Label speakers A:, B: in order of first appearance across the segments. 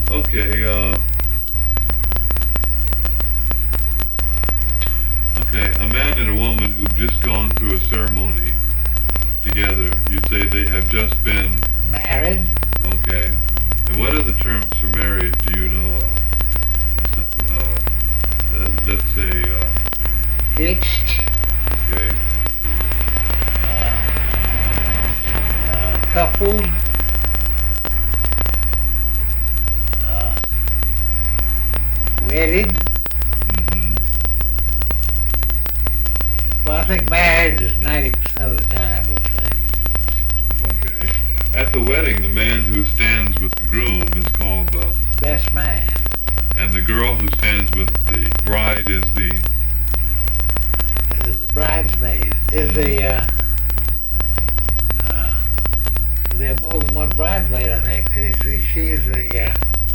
A: Okay, okay, a man and a woman who've just gone through a ceremony together, you say they have just been,
B: Married,
A: okay. And what other terms for married do you know of? Let's say,
B: hitched,
A: okay,
B: coupled, uh, wedded.
A: mm-hmm,
B: Well, I think married is 90% of the time, would say.
A: okay. At the wedding, the man who stands with the groom is called the,
B: Best man
A: and the girl who stands with the bride is the,
B: is the bridesmaid. Is there are more than one bridesmaid, I think. She is the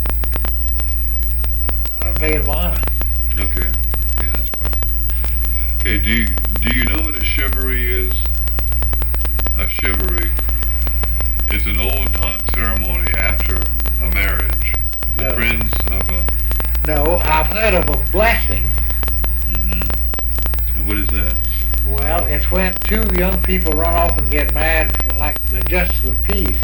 B: maid of honor.
A: okay, yeah, that's right. Okay, do you know what a chivalry is? A chivalry is an old time ceremony after a marriage. The
B: No.
A: friends of a,
B: No, I've heard of a blessing.
A: and what is that?
B: Well, it's when two young people run off and get married for like the justice of the peace.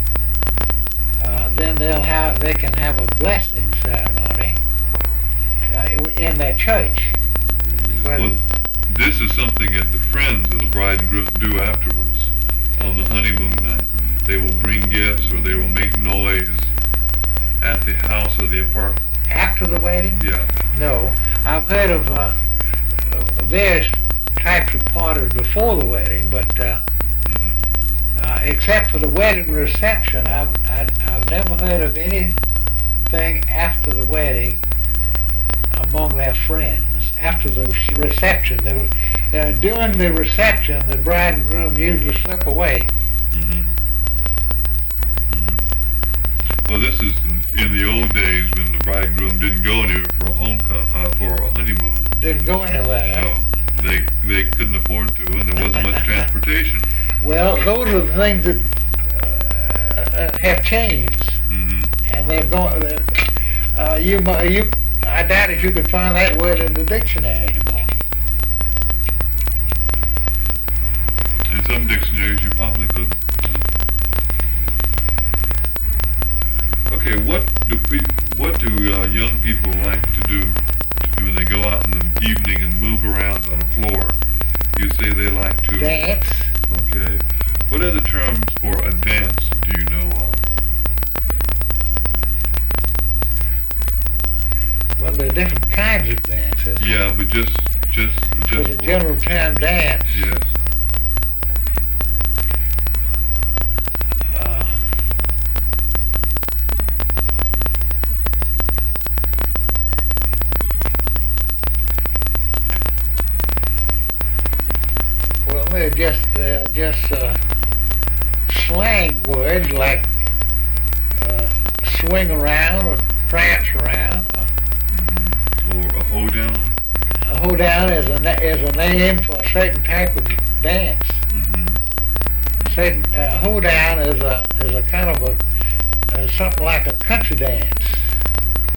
B: Then they can have a blessing ceremony in their church.
A: Well, this is something that the friends of the bride and groom do afterwards. On the honeymoon night, they will bring gifts or they will make noise at the house or the apartment.
B: After the wedding?
A: Yeah.
B: No, I've heard of various types of parties before the wedding, but
A: hmm
B: except for the wedding reception, I've never heard of anything after the wedding among their friends. After the reception, during the reception, the bride and groom usually slip away.
A: hmm hmm Well, this is in the old days when the bride and groom didn't go anywhere for a for a honeymoon.
B: Didn't go anywhere.
A: No, they couldn't afford to, and there wasn't much transportation.
B: Well, those are the things that have changed,
A: hmm
B: and they've gone. I doubt if you could find that word in the dictionary anymore.
A: In some dictionaries, you probably couldn't. Okay, what do young people like to do when they go out in the evening and move around on a floor? You say they like to.
B: Dance.
A: Okay. What other terms for a dance do you know of?
B: Well, there are different kinds of dances.
A: Yeah, but just
B: For the general term dance,
A: Yes.
B: uh, well, they're just slang words like swing around or prance around.
A: Or a hoedown.
B: A hoedown is a name for a certain type of dance.
A: Mm-hmm.
B: Hoedown is a kind of something like a country dance.